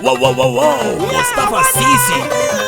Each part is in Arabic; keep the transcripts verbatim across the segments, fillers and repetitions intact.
واو واو واو واو مصطفى السيسي.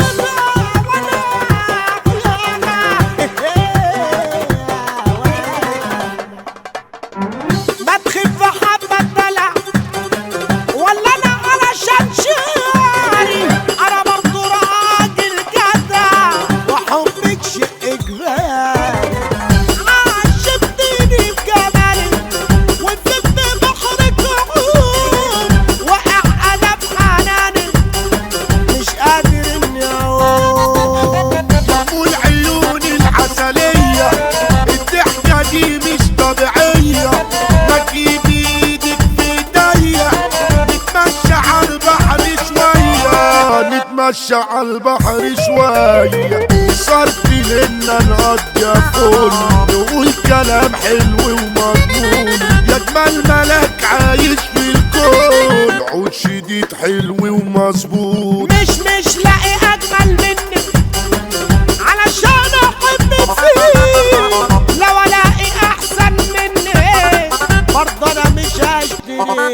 ما تخف حبة دلع ولا انا علشان شعري، انا برضو راجل جدع وحبك شيء كفاية. عشقتني بجمالك وفدت بحرك عود، وقع انا بحنانك مش قادر اني اعود. بقول عيوني العسلية الضحكة دي مش طبيعية، ما تجيبي ايدك في ايديا نتمشى على البحر شوية، نتمشى على البحر شوية. صرفي لنا نقضي فول نقول كلام حلو ومضمون، يا جمال ملاك عايش في الكون، عود شديد حلو ومظبوط. مش مش لاقي اجمل منك علشان احب فيك، لو الاقي احسن منك برضه انا مش هشتري.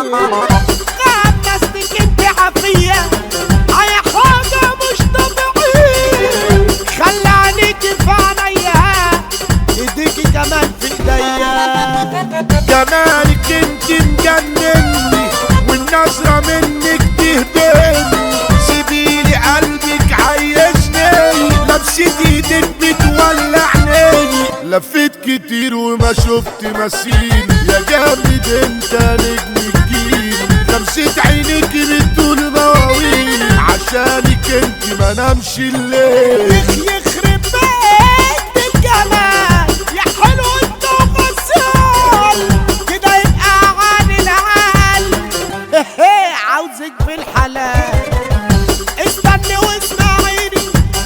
خمستك انت عافية اي حاجة مش طبيعية، خلي عينيكي في عينيا ايديكي كمان في ايديا. جمالك انت مجنني والنظرة منك تهدني، سيبيلي قلبك عيشني، لمسة ايدك بتولعني. لفيت كتير وما شفت مثيل، يا جامد انت نجم الجيل، لمسة عينك بتطول مواويل، عشانك انت ما نامش الليل. يخرب بيت الجمال يا حلو انت وغسال، كده يبقى عن العال. عاوزك في الحلال استني واسمعيني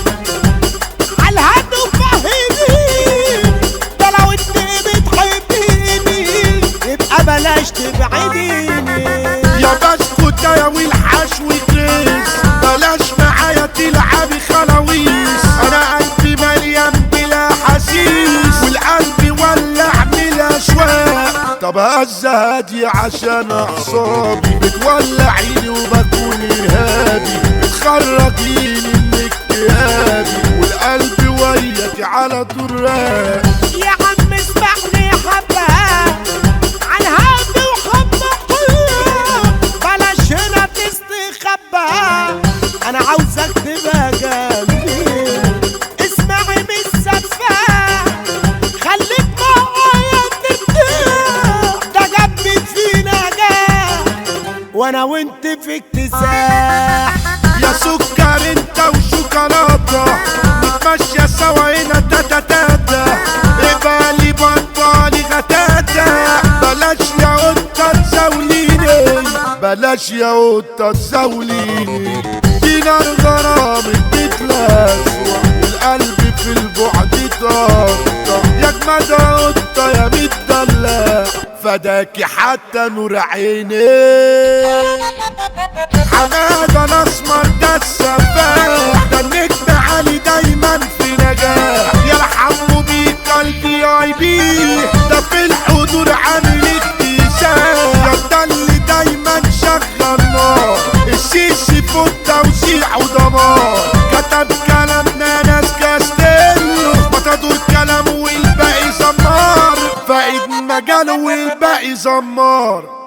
عالهد وفهميني، ده لو انت بتحبيني يبقى بلاش تبعديني. يا بسكوتة يا والحشو كريس بلاش معايا تلعبي خلاويص، انا قلبي مليان بلا حسيس والقلب ولع بلا شواق. طب هز هادي عشان اعصابي بتولعيني وبكون ارهابي، بتخرجيني من اكتئابي والقلب وياكي على طول راق. يا عم اسمعني حبة عن هاد وحبة حلوة، بلاش هنا تستخبى، انا عاوزك تبقى جنبي. اسمعي مش سفاح خليك معايا ترتاح، ده جنبي في نجاح وانا وانت في اكتساح. يا سكر انت وشوكولاتة نتمشى سوا هنا تاتا تاتا، اقبالي بطالي غتاتا، بلاش يا قطة تزاوليني، بلاش يا قطة تزاوليني. دينا الغرام بتتلاسوا والقلب في البعد طاقة، يا جماد قطة يا متدلع فداكي حتى نور عيني. حمادة الاسمر ده السفاح، ده النجم عالي دايما في نجاح، يرحموا بيك قلبي اي بي، ده في الحضور عامل اكتشاف، يا ده اللي دايما شغل نار، السيسي فوق توزيع ودمار، كتب كلامنا ناس كاستيلو، متدور كلام والباقي زمار، فايد مجاله والباقي زمار.